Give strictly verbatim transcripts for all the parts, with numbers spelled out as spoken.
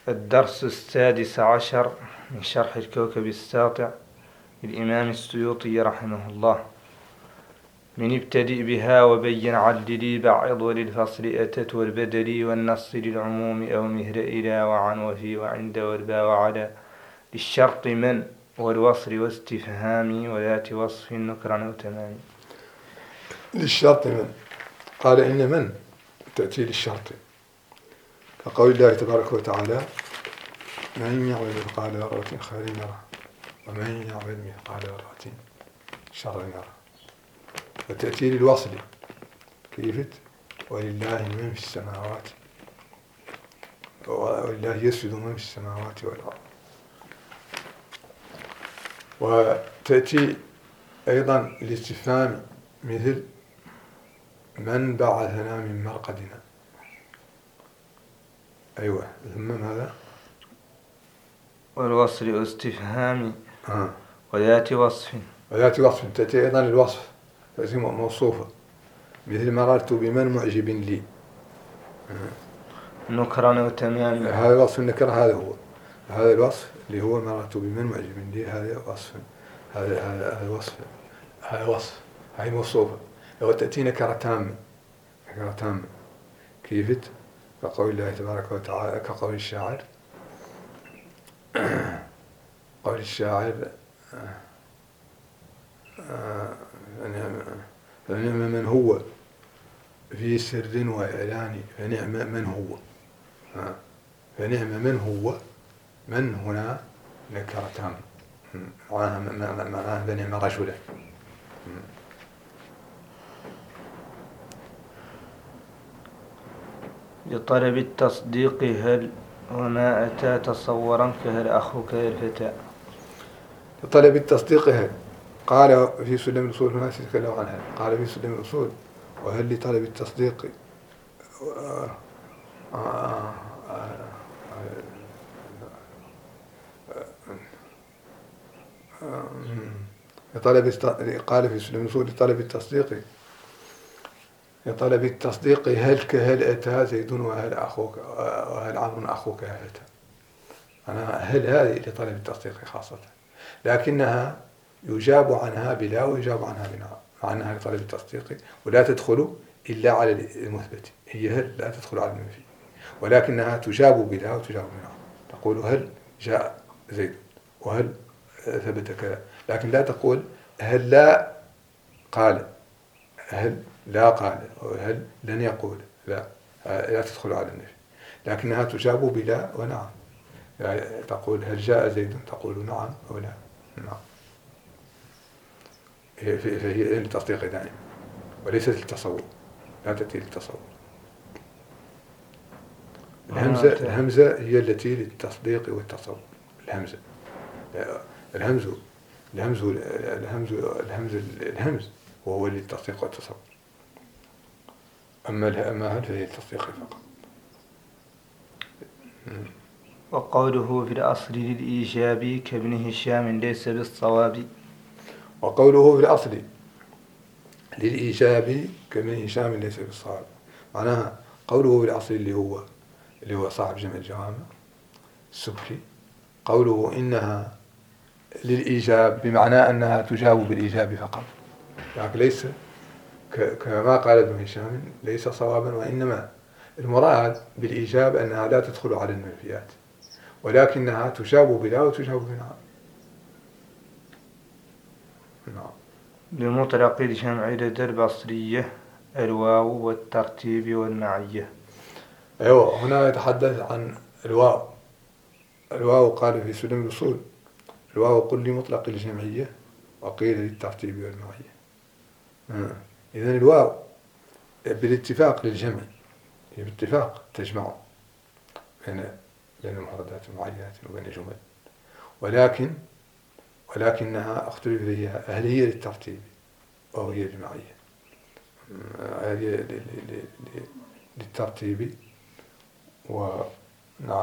الدرس السادس عشر من شرح الكوكب الساطع للإمام السيوطي رحمه الله. من ابتدئ بها وبين عللي بعض وللفصل أتت والبدل والنص للعموم أو مهر إلى وعن وفي وعند والبا وعلى للشرط من والوصل واستفهام وذات وصف نكرا وتمام. للشرط من قال إن من تأتي للشرط كقول الله تبارك وتعالى من يعمل مثقال ذرة خيرا يره ومن يعمل مثقال ذرة شرا يره. وتأتي للوصل كيف ولله من في السماوات ولله يسجد من في السماوات والأرض. وتأتي أيضا الاستفهام مثل من بعثنا من مرقدنا. أيوة ثم ماذا؟ والوصل واستفهام آه. وذات وصف وذات وصف تأتي أيضا الوصف تأتي موصوفة مثل مررت بمن معجب لي. آه. نكرا وتمام. هذا وصف النكرة هذا هو هذا الوصف اللي هو مررت بمن معجب لي هذا وصف هذا هذا هذا وصف هذا وصف هاي موصوفة. لو تأتي نكرة تامة نكرة تامة كيف كقول الله تبارك وتعالى كقول الشاعر قول الشاعر فنعم من هو في سر وإعلان فنعم من هو فنعم من هو من هنا نكرة تامة معناها فنعم رجلا. لطلب التصديق هل وما أتى تصورا كهل أخوك الفتى. لطلب التصديق هل قال في سلم الأصول هنا سيتكلم عن هل قال في سلم الأصول وهل لطلب التصديق لطلب قال في سلم الأصول لطلب التصديق لطلب التصديق هل كهل أتى زيد وهل أخوك وهل عمرو أخوك أتى. أنا هل هذه لطلب التصديق خاصة لكنها يجاب عنها بلا ويجاب عنها بنعم مع أنها لطلب التصديق ولا تدخل إلا على المثبت. هي هل لا تدخل على المنفي ولكنها تجاب بلا وتجاب بنعم. تقول هل جاء زيد وهل ثبت كذا لكن لا تقول هل لا قال هل لا قال هل لن يقول لا لا تدخل على النفي لكنها تجاب بلا ونعم. يعني تقول هل جاء زيد تقول نعم أو لا نعم. فهي للتصديق دائما وليست للتصور لا تأتي للتصور. الهمزة الهمزة هي التي للتصديق والتصور. الهمزة الهمز الهمز الهمز الهمز الهمز وهو للتصديق والتصور. أما أما هل فهي التصديق فقط. وقوله في الأصل للإيجاب كابن هشام ليس بالصواب. وقوله في الأصل للإيجاب كابن هشام ليس بالصواب معناها قوله في الأصل اللي هو اللي هو صاحب جمع الجوامع السبكي قوله إنها للإيجاب بمعنى أنها تجاب بالإيجاب فقط لكن ليس كما قال ابن هشام ليس صوابا وإنما المراد بالإيجاب أنها لا تدخل على المنفيات ولكنها تجاب بلا وتجاب بنعم. نعم. بمطلق الجمع لدى البصرية الواو والترتيب والمعية. أيوة هنا يتحدث عن الواو. الواو قال في سلم الأصول الواو قل لمطلق الجمعية وقيل للترتيب والمعية. آه. إذن الواو بالاتفاق للجمع هي باتفاق تجمع بين بين المفردات المعينات وبين الجمل ولكن ولكنها اختلف فيها هل هي للترتيب أو هي للمعية. هل هي للترتيب ونعم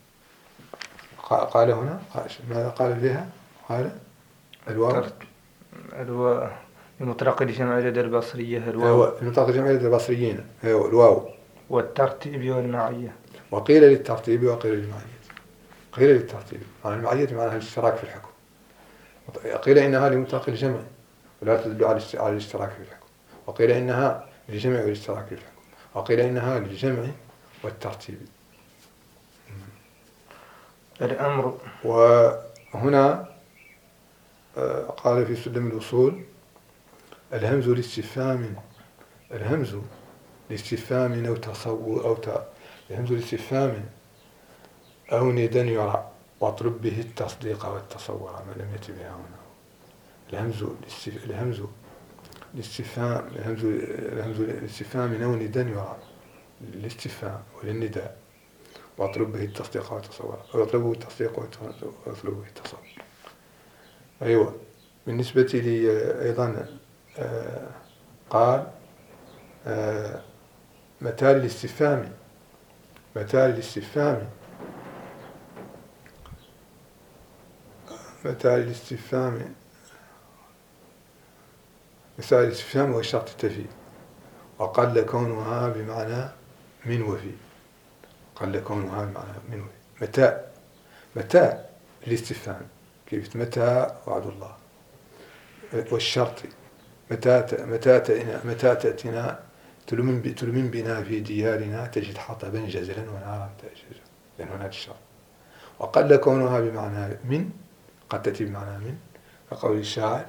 قال هنا ماذا قال فيها قال الواو الواو بمطلق الجمع لدى البصرية الواو بمطلق الجمع لدى البصريين الواو والترتيب والمعية وقيل للترتيب وقيل للمعية. قيل للترتيب، معنى المعية معناها الاشتراك في الحكم، قيل إنها لمطلق الجمع ولا تدل على الاشتراك في الحكم، وقيل إنها للجمع والاشتراك في الحكم، وقيل إنها للجمع والترتيب. الأمر. وهنا قال في سلم الأصول: الهمز لاستفهام، الهمز لاستفهام أو تصور أو ت... الهمز لاستفهام أو ندى يرى واطلب به التصديق والتصور، ما لم يأت بها هنا. الهمز الاستف... الهمز الاستفهام الهمز الهمز الاستفهام أو ندى يرى للاستفهام وللنداء، واطلب به التصديق والتصور، واطلبه التصديق واطلبه التصور. أيوة. بالنسبة لي أيضا آه قال آه متى للاستفهام، متى للاستفهام متى للاستفهام متى للاستفهام والشرط التفي، وقل كونها بمعنى من وفي، قل كونها بمعنى من وفي. متى متى الاستفهام كيف متى وعد الله، والشرط متى متى متى تأتينا تلمن تلمن بنا في ديارنا تجد حطبا جزلا ونارا تأججا، لأن هناك الشرط. وقل كونها بمعنى من، قد تأتي بمعنى من، كقول الشاعر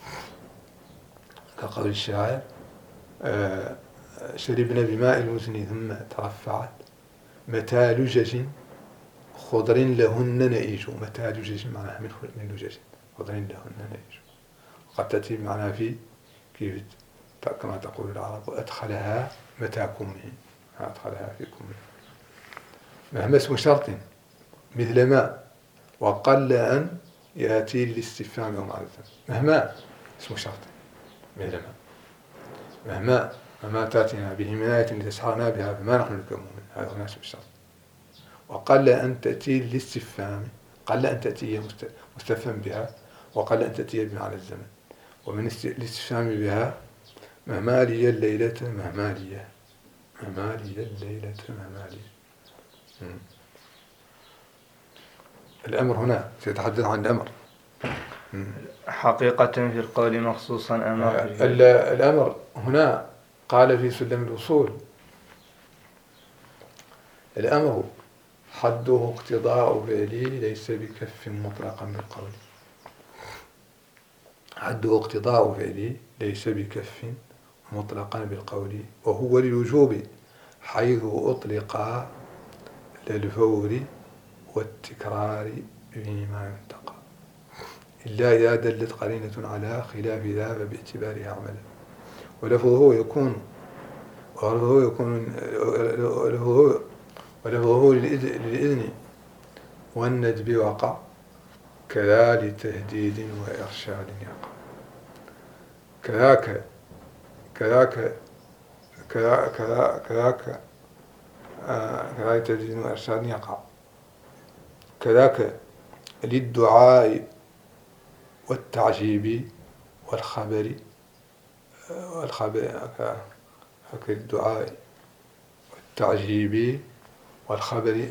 كقول الشاعر آه شربنا بماء المزن ثم ترفعت متى لجج خضر لهن نئيج، متى لجج معناها من من لجج خضر لهن نئيج. قد تأتي بمعنى في كيف كما تقول العرب: أدخلها متى كمه، أدخلها في كمه. مهما اسم شرط مثل ما، وقل أن يأتي للاستفهام أو معرفة. مهما اسم شرط مثل ما، مهما مهما تأتينا به من آية لتسحرنا بها فما نحن لك مؤمنين، هذا هو اسم الشرط. وقل أن تأتي للاستفهام، قل أن تأتي مستفهم بها، وقل أن تأتي بمعنى الزمن. ومن الاستفهام بها: مهما لي الليلة مهما لي، مهما لي الليلة مهما لي. الأمر هنا سيتحدث عن الأمر. حقيقة في القول مخصوصا أمر. الأمر هنا قال في سلم الوصول: الأمر حده اقتضاء فعلي ليس بكف مطلقا بالقول، حده اقتضاء فعلي ليس بكف مطلقا بالقول، وهو للوجوب حيث أطلق للفور والتكرار فيما ينتقى، إلا إذا دلت قرينة على خلاف ذا فباعتبارها عملا. ولفظه يكون ولفظه يكون ولفظه ولفظه للإذن والندب وقع، كذا لتهديد وإرشاد يقع. كذاك كذاك كذا كذا كذاك كذا لتهديد وإرشاد يقع. كذاك للدعاء والتعجيب والخبر والخبر الدعاء والتعجيب والخبر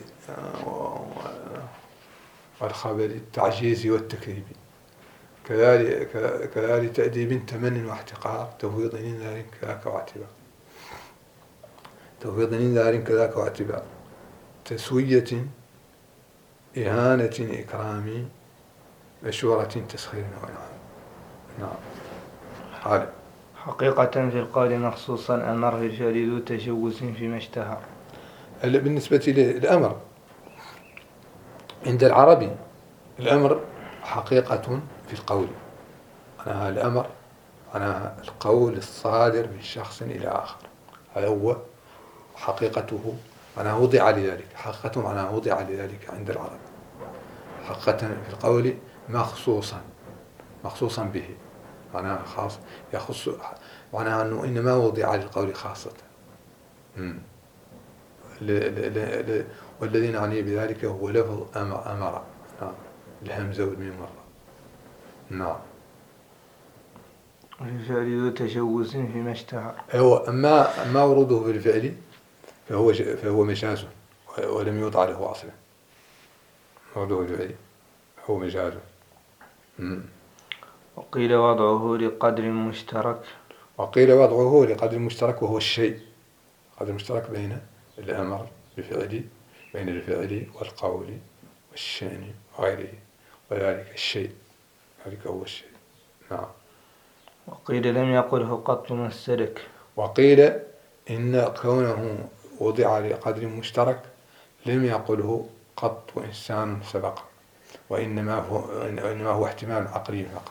والخبر التعجيز والتكذيب. كذلك كذلك تأديب تمن واحتقار، تفويض انذار كذاك واعتبار، تفويض انذار كذاك واعتبار، تسوية إهانة إكرام، مشورة تسخير وإنعام. نعم. حال حقيقة في القول مخصوصا أمر في الفعل ذو تشوش فيما اشتهر. بالنسبة للأمر عند العربي، الأمر حقيقة في القول، أنا الأمر أنا القول الصادر من شخص إلى آخر، هذا هو حقيقته، أنا وضع لذلك، حقيقته معناها وضع لذلك عند العرب، حقيقة في القول مخصوصا مخصوصا به، معناها خاص يخص، معناها أنه إنما وضع للقول خاصة. ل ل ل والذي نعني بذلك هو لفظ أمر, أمر. نعم. الهمزة والميم مرة. نعم. الفعل ذو تشوش فيما اشتهر. أيوة. أما أما وروده في الفعل فهو فهو مجاز ولم يوضع له أصلا، موضوع الفعل هو مجازه. وقيل وضعه لقدر مشترك وقيل وضعه لقدر مشترك وهو الشيء، قدر مشترك بين الأمر بفعل، بين الفعل والقول والشأن وغيره، وذلك الشيء، ذلك هو الشيء. نعم. وقيل لم يقله قط من سلك. وقيل إن كونه وضع لقدر مشترك لم يقله قط إنسان سبق، وإنما هو, إنما هو احتمال عقلي فقط.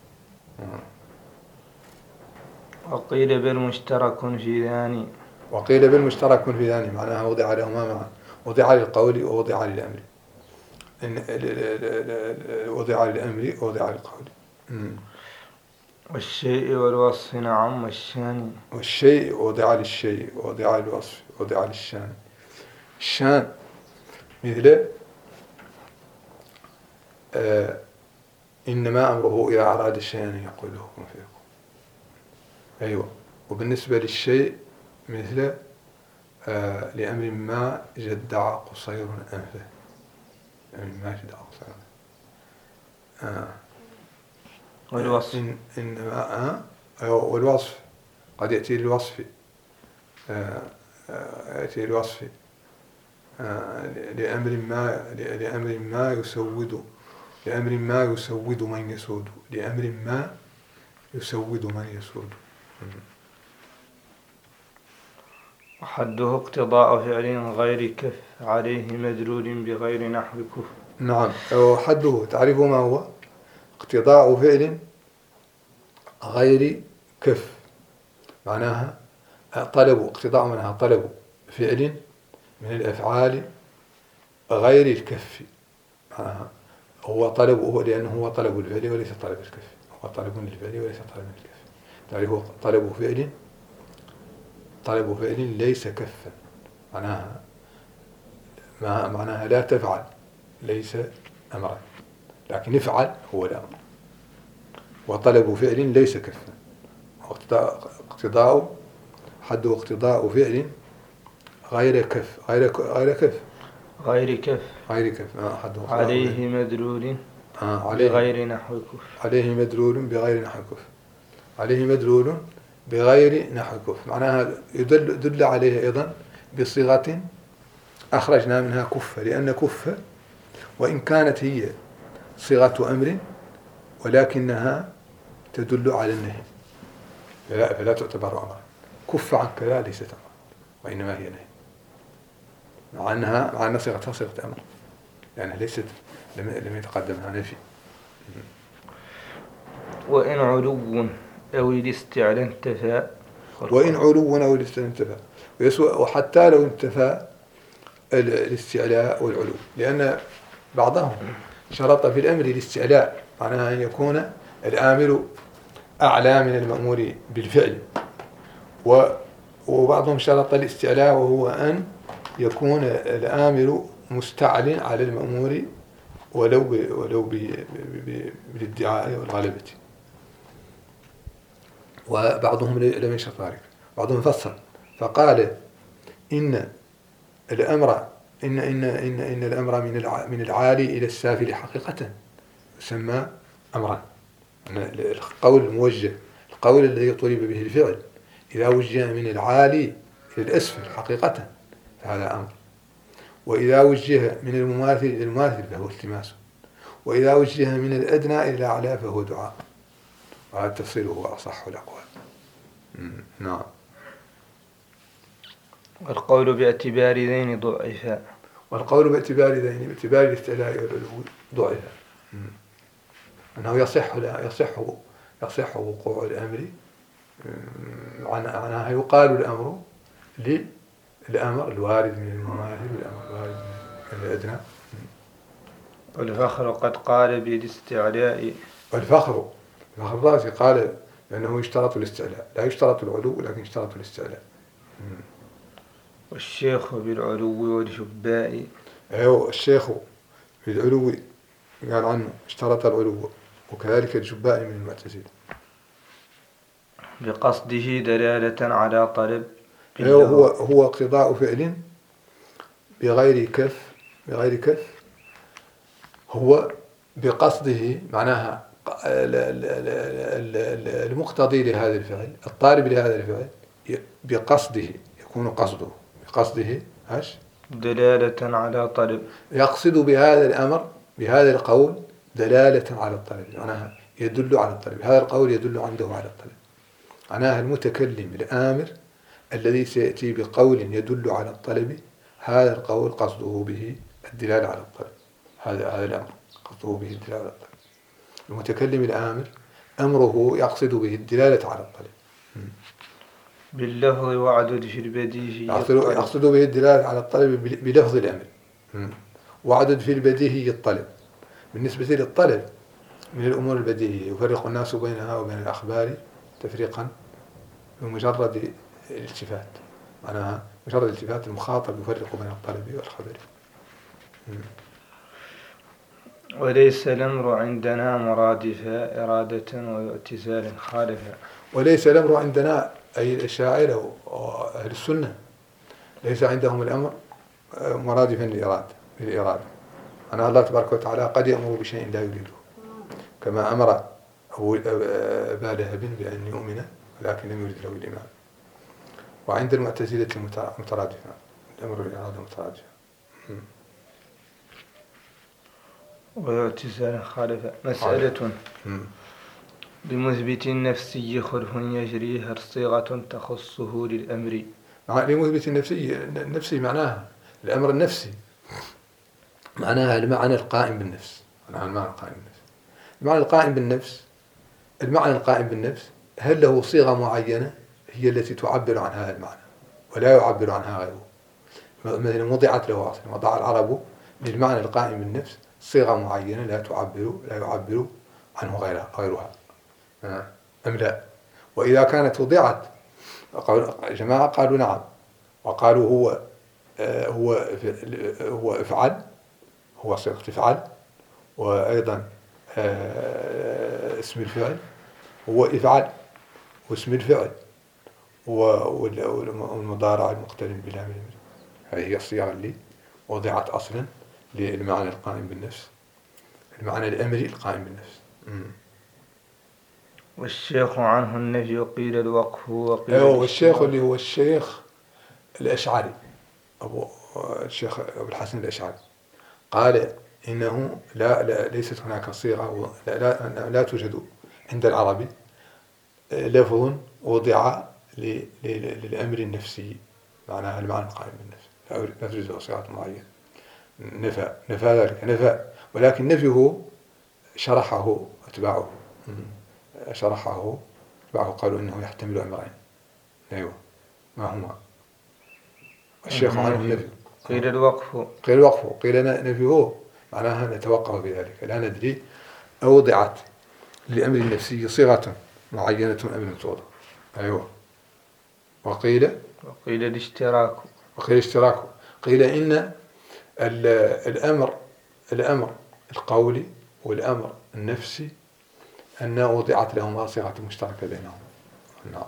وقيل بل مشترك في ذاني. وقيل بل مشترك في ذاني، معناها وضع لهما معا، وضع للقول ووضع للأمر. إن وضع للأمر ووضع للقول. والشيء والوصف نعم والشان. والشيء وضع للشيء ووضع للوصف ووضع للشان. الشان مثل آه إنما أمره إذا أراد شيئا يقول له كن فيكون. أيوة. وبالنسبة للشيء مثل آه لأمر ما جدع قصير أنفه، لأمر ما جدع قصير أنفه. آه. والوصف إن إنما آه أيوة. والوصف قد يأتي للوصف، آه آه يأتي للوصف آه لأمر ما لأمر ما يسود لأمر ما يسود من يسود لأمر ما يسود من يسود. وحده اقتضاء فعل غير كف عليه مدلول بغير نحو كف. نعم. وحده تعرف ما هو؟ اقتضاء فعل غير كف، معناها طلب، اقتضاء معناها طلب فعل من الأفعال غير الكف، معناها هو طلب، هو لأنه هو طلب الفعل وليس طلب الكف، هو طلب للفعل وليس طلب الكف. تعرف طلب فعل طلب فعل ليس كفا، معناها معناها لا تفعل ليس أمرا، لكن افعل هو الأمر. وطلب فعل ليس كفا. اقتضاء حده اقتضاء فعل غير كف غير غير كف غير كف غير كف آه حده عليه مدلول آه عليه بغير نحو كف. عليه مدلول بغير نحو كف. عليه مدلول بغير نحو كف، معناها يدل دل عليه أيضا بصيغة أخرجنا منها كف، لأن كف وإن كانت هي صيغة أمر ولكنها تدل على النهي، فلا, فلا تعتبر أمرا. كف عن كذا ليست أمرا وإنما هي نهي، مع أنها مع أن صيغتها صيغة أمر لأنها يعني ليست لم, لم يتقدمها نفي. وإن علو أو الاستعلاء انتفى. وإن علو أو الاستعلاء انتفى، وحتى لو انتفى الاستعلاء والعلو، لأن بعضهم شرط في الأمر الاستعلاء، معناها أن يكون الآمر أعلى من المأمور بالفعل، وبعضهم شرط الاستعلاء وهو أن يكون الآمر مستعل على المأمور ولو ولو بالادعاء والغلبة. وبعضهم لم يشرط ذلك، بعضهم فصل فقال إن الأمر إن إن إن إن الأمر من من العالي إلى السافل حقيقة يسمى أمرا. القول الموجه، القول الذي طلب به الفعل، إذا وجه من العالي إلى الأسفل حقيقة فهذا أمر، وإذا وجه من المماثل إلى المماثل فهو التماس، وإذا وجه من الأدنى إلى الأعلى فهو دعاء. وهذا التفصيل هو أصح الأقوال. نعم. والقول باعتبار ذين ضعفا. والقول باعتبار ذين باعتبار الاستعلاء والعلو ضعفا، أنه يصح لا يصح يصح وقوع الأمر، معناها يقال الأمر للأمر الوارد من المماثل والأمر الوارد من الأدنى. والفخر قد قال بالاستعلاء. والفخر الفخر الرازي قال بأنه يشترط الاستعلاء، لا يشترط العلو لكن يشترط الاستعلاء. والشيخ بالعلو والشباء. أيوه الشيخ بالعلو قال عنه اشترط العلو، وكذلك الجباء من المعتزلة بقصده دلالة على طلب. أيوه هو هو اقتضاء فعل بغير كف بغير كف هو بقصده معناها المقتضي لهذا الفعل، الطالب لهذا الفعل بقصده، يكون قصده بقصده ايش؟ دلالة على طلب. يقصد بهذا الأمر بهذا القول دلالة على الطلب، معناها يدل على الطلب، هذا القول يدل عنده على الطلب. معناها المتكلم الآمر الذي سيأتي بقول يدل على الطلب، هذا القول قصده به الدلالة على الطلب، هذا هذا الأمر قصده به الدلالة على الطلب. المتكلم الآمر أمره يقصد به الدلالة على الطلب باللفظ وعدد في البديهي، يقصد به الدلالة على الطلب بلفظ الأمر، وعدد في البديهي الطلب. بالنسبة للطلب من الأمور البديهية يفرق الناس بينها وبين الأخبار تفريقا بمجرد الالتفات، معناها مجرد الالتفات المخاطب يفرق بين الطلب والخبر. وليس الأمر عندنا مرادفا إرادة واعتزال خالفا. وليس الأمر عندنا أي الأشاعرة وأهل السنة ليس عندهم الأمر مرادفا للإرادة للإرادة أنا الله تبارك وتعالى قد يأمر بشيء لا يريده، كما أمر أبا لهب بأن يؤمن ولكن لم يرد له الإيمان. وعند المعتزلة مترادفة، الأمر والإرادة مترادفة. واعتزال خالفا. مسألة لمثبت النفسي خلف يجريها صيغة تخصه للأمر. لمثبت النفسي النفسي معناها الأمر النفسي، معناها المعنى القائم بالنفس، معناها المعنى القائم بالنفس. المعنى القائم بالنفس المعنى القائم بالنفس هل له صيغة معينة هي التي تعبر عن هذا المعنى ولا يعبر عنها غيره؟ مثلا وضعت له أصلا، وضع العرب للمعنى القائم بالنفس صيغة معينة لا تعبر لا يعبر عنه غيرها غيرها أم لا؟ وإذا كانت وضعت جماعة قالوا نعم، وقالوا هو هو هو افعل، هو صيغة افعل، وأيضا اسم الفعل هو افعل، واسم الفعل والمضارع المقترن بلام الأمر. هذه هي الصيغة اللي وضعت أصلا للمعنى القائم بالنفس، المعنى الأمري القائم بالنفس. مم. والشيخ عنه النفي قيل الوقف وقيل أيوه، والشيخ اللي هو الشيخ الأشعري أبو الشيخ أبو الحسن الأشعري قال إنه لا, لا ليست هناك صيغة لا, لا, لا توجد عند العربي لفظ وضع للأمر النفسي، معناها المعنى القائم بالنفس، لا توجد صيغة معينة. نفى نفى ذلك نفى، ولكن نفيه شرحه أتباعه شرحه أتباعه قالوا إنه يحتمل أمرين. أيوه، ما هما؟ الشيخ عنه النفي قيل الوقف قيل الوقف قيل نفيه، معناها نتوقف بذلك، لا ندري أوضعت للأمر النفسي صيغة معينة أم لم توضع. أيوه. وقيل وقيل الاشتراك وقيل الاشتراك قيل إن الأمر الأمر القولي والأمر النفسي أن وضعت لهما صيغة مشتركة بينهم. نعم.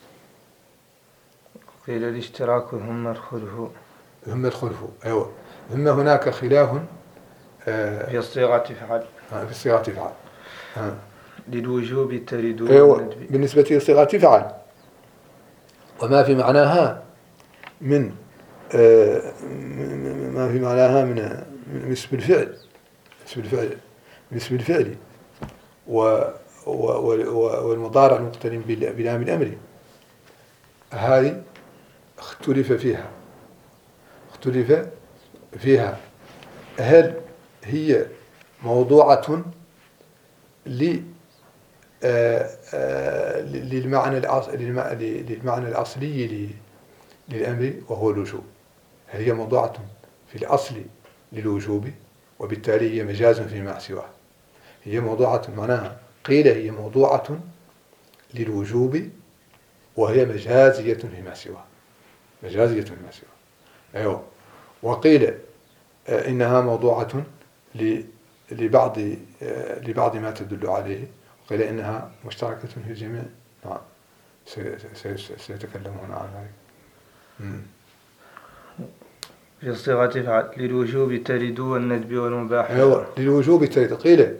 قيل الاشتراك ثم الخلف ثم الخلف. أيوه، ثم هناك خلاف آه في صيغة فعل آه في صيغة فعل آه. للوجوب ترد. أيوه، بالنسبة لصيغة فعل وما في معناها من آه ما في معناها من من اسم الفعل اسم الفعل من اسم الفعل و والمضارع المقترن بلام الأمر، هذه اختلف فيها اختلف فيها هل هي موضوعة للمعنى للمعنى الأصلي للأمر وهو الوجوب، هل هي موضوعة في الأصل للوجوب وبالتالي هي مجاز فيما سواه، هي موضوعة معناها قيل هي موضوعة للوجوب وهي مجازية فيما سواه، مجازية فيما سواه. أيوه. وقيل إنها موضوعة لبعض لبعض ما تدل عليه، وقيل إنها مشتركة في الجميع. نعم، سيتكلمون عن ذلك. في صيغة فعل للوجوب ترد والندب والمباح. أيوة للوجوب ترد. قيل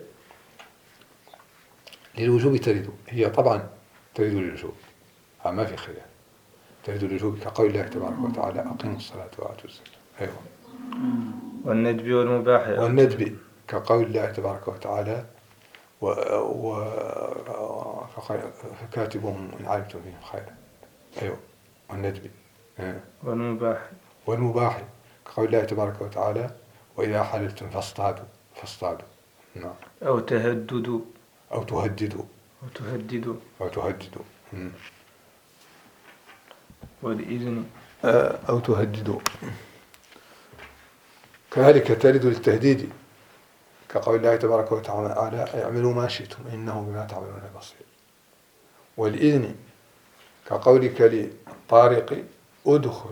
للوجوب ترد، هي طبعا ترد للوجوب، ما في خلاف، ترد للوجوب كقول الله تبارك وتعالى أقيموا الصلاة وآتوا الزكاة. أيوة. والندب والمباح. والندب كقول الله تبارك وتعالى و... و... فكاتبهم إن علمتم فيهم خيرا. أيوة. والندب. والمباح. والمباح كقول الله تبارك وتعالى وإذا حللتم فاصطادوا فاصطادوا. نعم. أو تهددوا. أو تهددوا. أو تهددوا. أو تهددوا. والإذن. أو تهددوا. كذلك ترد للتهديد كقول الله تبارك وتعالى اعملوا ما شئتم إنه بما تعملون بصير. والإذن كقولك للطارق ادخل.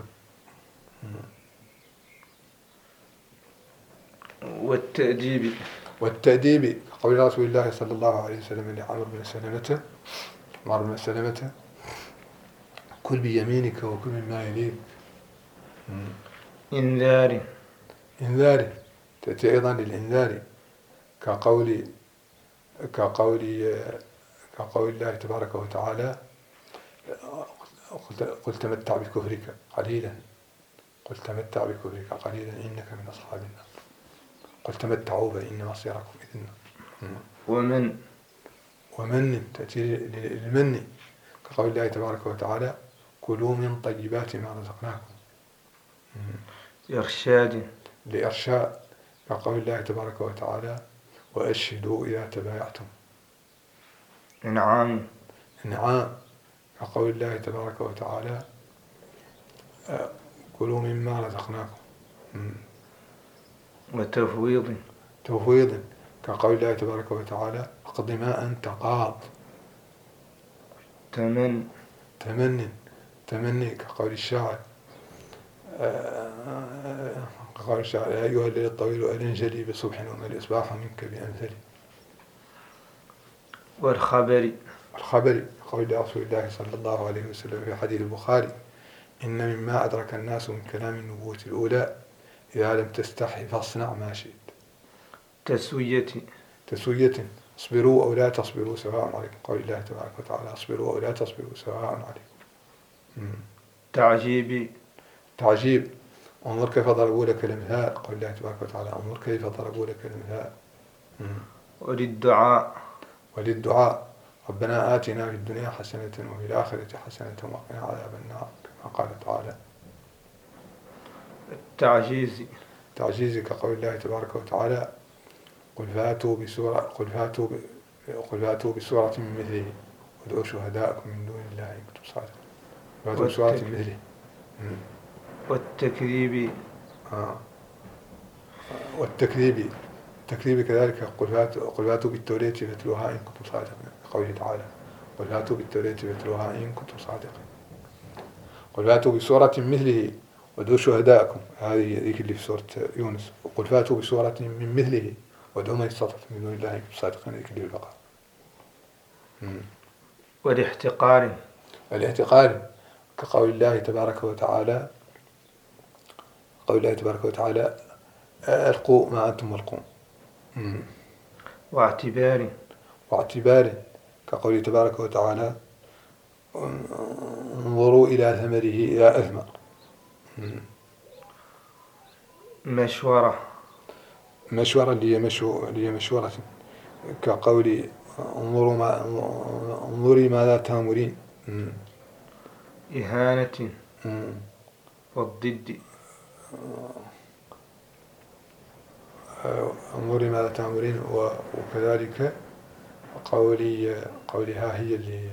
والتأديب. والتأديب كقول رسول الله صلى الله عليه وسلم لعمر بن سلمة عمر بن سلمة كل بيمينك وكل مما يليك. إنذار. إنذار تأتي أيضا للإنذار كقول كقول كقول الله تبارك وتعالى قل تمتع بكفرك قليلا قل تمتع بكفرك قليلا إنك من أصحاب النار قل تمتعوا فإن مصيركم إلى النار. ومن ومن تأتي للمن كقول الله تبارك وتعالى كلوا من طيبات ما رزقناكم. إرشاد. لإرشاد كقول الله تبارك وتعالى وأشهدوا إذا تبايعتم. إنعام. إنعام كقول الله تبارك وتعالى كلوا مما رزقناكم. وتفويض. تفويض كقول الله تبارك وتعالى اقض ما أنت قاض. تمن. تمن تمني كقول الشاعر كقول الشاعر يا أيها الليل الطويل ألنجلي بصبح وما الإصباح منك بأمثلي. والخبر. الخبر قول رسول الله صلى الله عليه وسلم في حديث البخاري إن مما أدرك الناس من كلام النبوة الأولى إذا لم تستحي فاصنع ما شئت. تسوية. تسوية اصبروا أو لا تصبروا سواء عليكم قول الله تبارك وتعالى اصبروا أو لا تصبروا سواء عليكم. تعجيب. تعجيب انظر كيف ضربوا لك الأمثال قول الله تبارك وتعالى انظر كيف ضربوا لك الأمثال. وللدعاء. وللدعاء ربنا آتنا في الدنيا حسنة وفي الآخرة حسنة وقنا عذاب النار كما قال تعالى. التعجيز. تعجيز كقول الله تبارك وتعالى قل فاتوا بسورة قل فاتوا ب... قل فاتوا بسورة من مثله وادعوا شهداءكم من دون الله إن كنتم صادقين. فاتوا بسورة من مثله. والتكذيب. آه. والتكذيب التكذيب كذلك قل فاتوا قل فاتوا بالتوراة فاتلوها إن كنتم صادقين قوله تعالى قل فاتوا بالتوراة فاتلوها إن كنتم صادقين. قل فاتوا بسورة مثله وادعوا شهداءكم هذه ذيك اللي في سورة يونس. وقل فاتوا بسورة من مثله وادعوا من استطعتم من دون الله إن كنتم صادقين ذيك اللي في البقرة. والاحتقار. الاحتقار كقول الله تبارك وتعالى قول الله تبارك وتعالى ألقوا ما أنتم ملقون. واعتبار. واعتبار كقوله تبارك وتعالى انظروا إلى ثمره إذا أثمر. مشورة. مشورة اللي هي مشو اللي هي مشورة كقول انظروا ما انظري ماذا تأمرين. إهانة. والضد. انظري ماذا تأمرين وكذلك قولي قولها هي اللي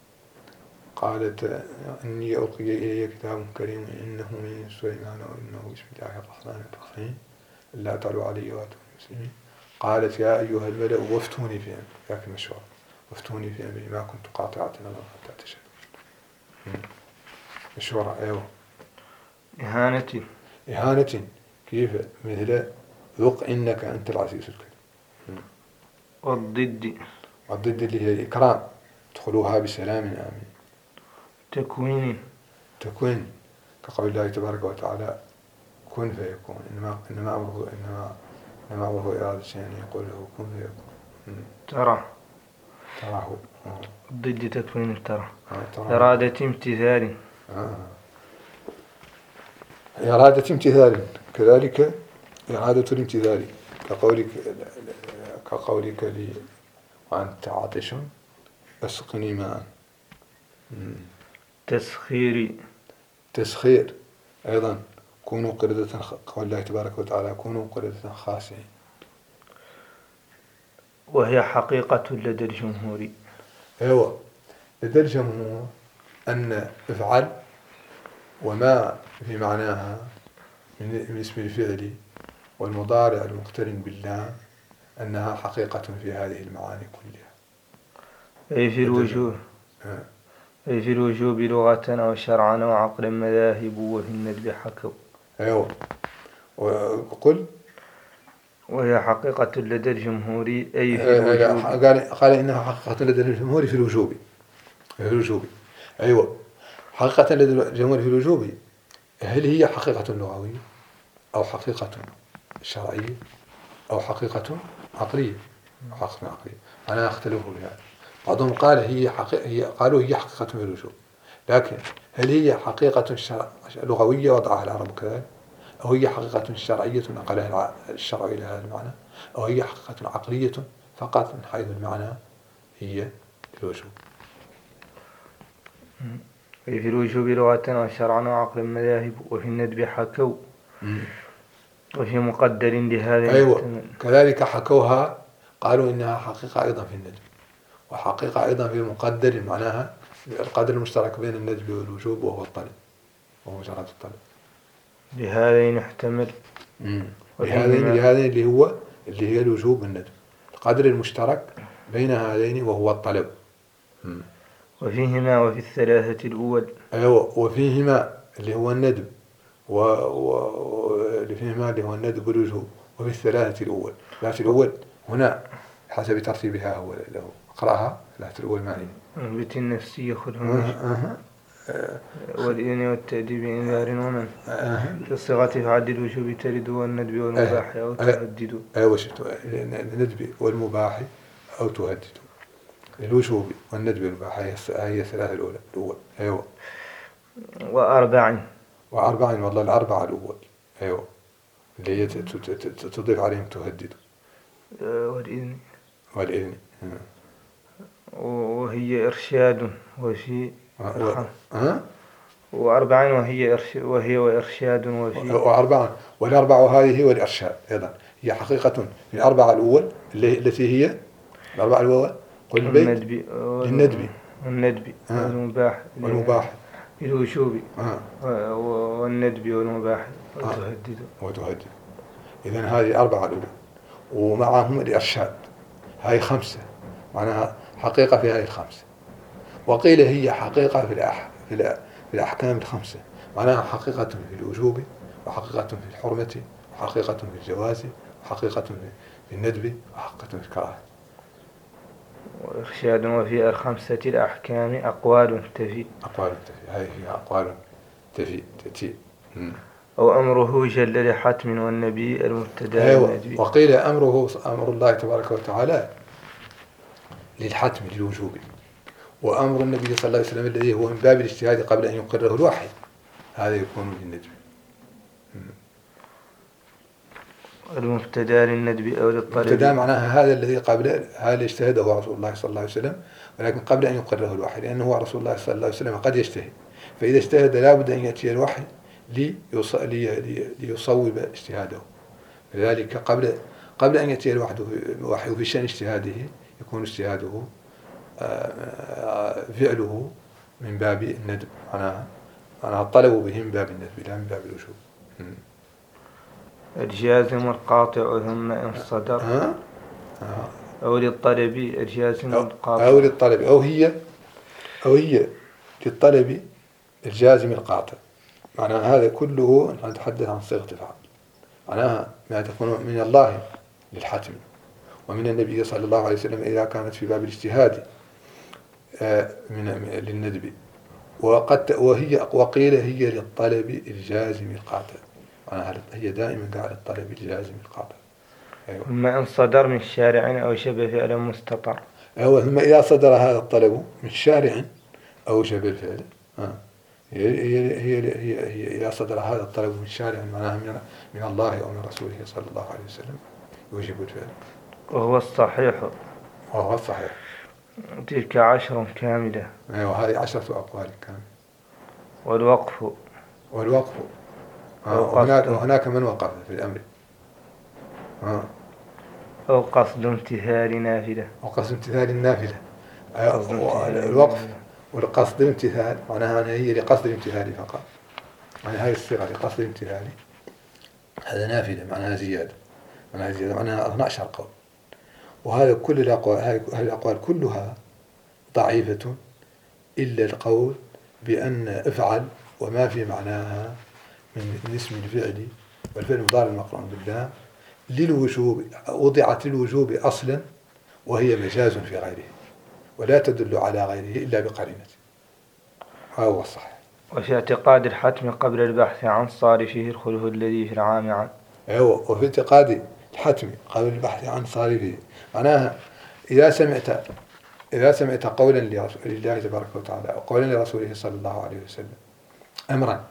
قالت إني ألقي إلي كتاب كريم إنه من سليمان وإنه بسم الله الرحمن الرحيم لا تعلوا علي وأتوني مسلمين. قالت يا أيها الملأ وافتوني في أمري ذاك المشوار وافتوني في أمري ما كنت قاطعة أمرا حتى تشهدون. مشورة. أيوه. إهانة. إهانة كيف مثل ذق إنك أنت العزيز الكريم. والضد. والضد اللي هي الإكرام ادخلوها بسلام آمين. تكوين. تكوين كقول الله تبارك وتعالى كن فيكون، إنما إنما أمره إنما إنما أمره إرادة شيء يقول له كن فيكون. ترى تراه ضد تكوين ترى. آه. إرادة امتثال. آه. إرادة امتثال كذلك إرادة الامتثال كقولك كقولك لي وأنت عاطش اسقني ماء. تسخير. تسخير أيضا كونوا قردة، قول الله تبارك وتعالى كونوا قردة خاسئين، وهي حقيقة لدى الجمهور. أيوة لدى الجمهور أن افعل وما في معناها من اسم الفعل والمضارع المقترن باللام أنها حقيقة في هذه المعاني كلها. أي في الوجوه آه. أي في الوجوب لغة أو شرعا أو عقلا مذاهب، وفي الندب حكوا. أيوة وقل وهي حقيقة لدى الجمهور أي في الوجوب. قال قال إنها حقيقة لدى الجمهور في الوجوب. في الوجوب أيوة حقيقة لدى الجمهور في الوجوب. هل هي حقيقة لغوية أو حقيقة شرعية أو حقيقة عقلية؟ حقيقة عقلية. أنا أختلف بهذا. بعضهم قال هي حقيقة هي قالوا هي حقيقة في الوجوب، لكن هل هي حقيقة لغوية وضعها العرب كذلك، أو هي حقيقة شرعية نقلها الشرع إلى هذا المعنى، أو هي حقيقة عقلية فقط من حيث المعنى هي الوجوب. أي في الوجوب لغة أو شرعا أو عقلا مذاهب، وفي الندب حكوا. وفي مقدر لهذا. أيوة كذلك حكوها قالوا إنها حقيقة أيضا في الندب، وحقيقة أيضا في المقدر معناها القدر المشترك بين الندب والوجوب وهو الطلب، وهو مجرد الطلب. لهذين احتمل. لهذين لهذين اللي هو اللي هي الوجوب والندب، القدر المشترك بين هذين وهو الطلب. مم. وفيهما وفي الثلاثة الأول. أيوة وفيهما اللي هو الندب و... و... اللي فيهما اللي هو الندب والوجوب، وفي الثلاثة الأول. الثلاثة الأول هنا حسب ترتيبها هو له اقرأها. الثلاثة الأول ما هي؟ البيت النفسي خذهم والإذن والتأديب إنذار ومن في الصيغة فعد الوجوب ترد والندب والمباح أو تهدد. أيوة الندب والمباح أو تهدد. الوجوب والندب والمباح هي الثلاثة الأولى الأول. أيوة وأربع وأربع والله الأربعة الأول. أيوة اللي هي تضيف عليهم تهدد. والإذن والإذن وهي إرشاد. وفي ها وأربع وهي إرشاد وهي وإرشاد. وفي وأربع والأربع وهذه والإرشاد أيضا هي حقيقة في الأربعة الأول اللي التي هي الأربعة الأول. قل البيت للندب والندب والمباح والمباح الوجوب آه. والندب والمباح وتهدد. آه. وتهدد. إذن هذه أربعة الأولى ومعهم الإرشاد، هاي خمسة معناها حقيقة في هذه الخمسة. وقيل هي حقيقة في الأح... في, الأ... في الأحكام الخمسة معناها حقيقة في الوجوب، وحقيقة في الحرمة، وحقيقة في الجواز، وحقيقة في الندب، وحقيقة في الكراهة. وإرشاد. وفي الخمسة الأحكام أقوال تفي. أقوال تفي هاي هي أقوال تفي تأتي. أو أمره جل لحتم والنبي المبتدأ. أيوة. وقيل أمره أمر الله تبارك وتعالى للحتم للوجوب، وأمر النبي صلى الله عليه وسلم الذي هو من باب الاجتهاد قبل أن يقرره الوحي هذا يكون للندب. المبتدأ للندب أو للطلب. المبتدأ معناها هذا الذي قبل هذا اجتهده رسول الله صلى الله عليه وسلم، ولكن قبل أن يقرره الوحي، لأنه رسول الله صلى الله عليه وسلم قد يجتهد، فإذا اجتهد لا بد أن يأتي الوحي ليصوب اجتهاده. لذلك قبل قبل أن يأتي الوحي في شأن اجتهاده يكون اجتهاده فعله من باب الندب، أنا أنا الطلب به من باب الندب لا من باب الوجوب. الجازم القاطع ثم إن صدر أه؟ أو للطلب الجازم القاطع أو للطلب أو هي أو هي للطلب الجازم القاطع. معناها هذا كله نتحدث عن صيغة الفعل، معناها ما تكون من الله للحتم ومن النبي صلى الله عليه وسلم إذا كانت في باب الاجتهاد من للندب، وقد وهي وقيل هي للطلب الجازم القاطع، معناها هي دائما قاعدة الطلب الجازم القابل. أيوة. ثم إن صدر من شارع أو شبه فعل مستطر. أيوة. ثم إذا صدر هذا الطلب من شارع أو شبه الفعل، آه. هي هي هي هي, هي إذا صدر هذا الطلب من شارع معناها من من الله أو من رسوله صلى الله عليه وسلم يوجب الفعل. وهو الصحيح. وهو الصحيح. تلك عشر كاملة. أيوة. هذه عشرة أقوال كاملة. والوقف. والوقف. آه. هناك وهناك من وقف في الأمر. آه. أو قصد امتثال نافلة. أو قصد امتثال النافلة. الوقف والقصد الامتثال معناها هي لقصد الامتثال فقط، يعني هذه الصيغة لقصد الامتثال، هذا نافلة معناها زيادة، معناها زيادة معناها اثنا عشر قول. وهذا كل الأقوال، هذه الأقوال كلها ضعيفة إلا القول بأن افعل وما في معناها من اسم الفعل والفعل المضارع المقرون باللام للوجوب، وضعت للوجوب أصلا وهي مجاز في غيره ولا تدل على غيره إلا بقرينة. هذا هو الصحيح. وفي اعتقاد الحتم قبل البحث عن صارفه الخلف الذي في العام عن. أيوة. وفي اعتقاد الحتم قبل البحث عن صارفه معناها إذا سمعت إذا سمعت قولا لله تبارك وتعالى أو قولا لرسوله صلى الله عليه وسلم أمرا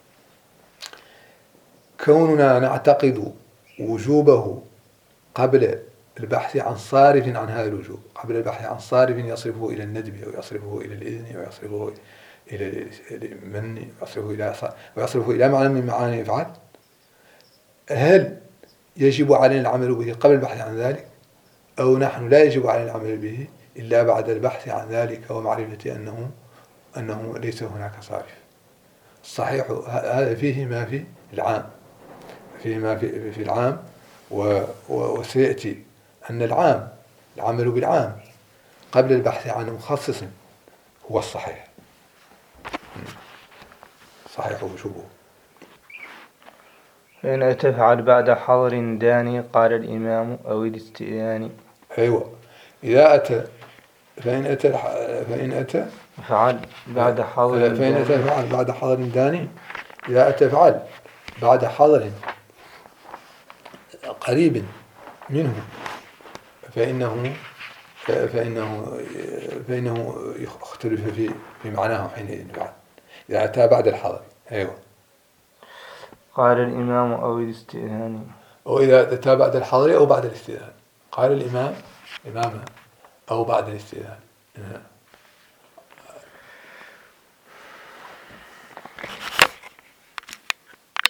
كوننا نعتقد وجوبه قبل البحث عن صارف عن هذا الوجوب، قبل البحث عن صارف يصرفه إلى الندب أو يصرفه إلى الإذن أو يصرفه إلى المن ويصرفه إلى ويصرفه إلى معنى من معاني يفعل، هل يجب علينا العمل به قبل البحث عن ذلك أو نحن لا يجب علينا العمل به إلا بعد البحث عن ذلك ومعرفة أنه أنه ليس هناك صارف؟ الصحيح هذا فيه ما في العام، فيه ما في في العام، وسيأتي أن العام العمل بالعام قبل البحث عن مخصص هو الصحيح، صحيح وجوبه. فإن تفعل بعد حضر داني قال الإمام أو الاستئذان. أيوة. إذا أتى فإن أتى فإن أتى فعل بعد حضر فإن أتى فعل بعد حضر داني، إذا أتى فعل بعد حضر قريب منه فإنه فإنه فإنه يختلف في في معناه حينئذ فعل إذا أتى بعد الحضر. أيوة. قال الإمام أو الاستئذان. وإذا أتى بعد الحضر أو بعد الاستئذان، قال الإمام إماما أو بعد الاستئذان.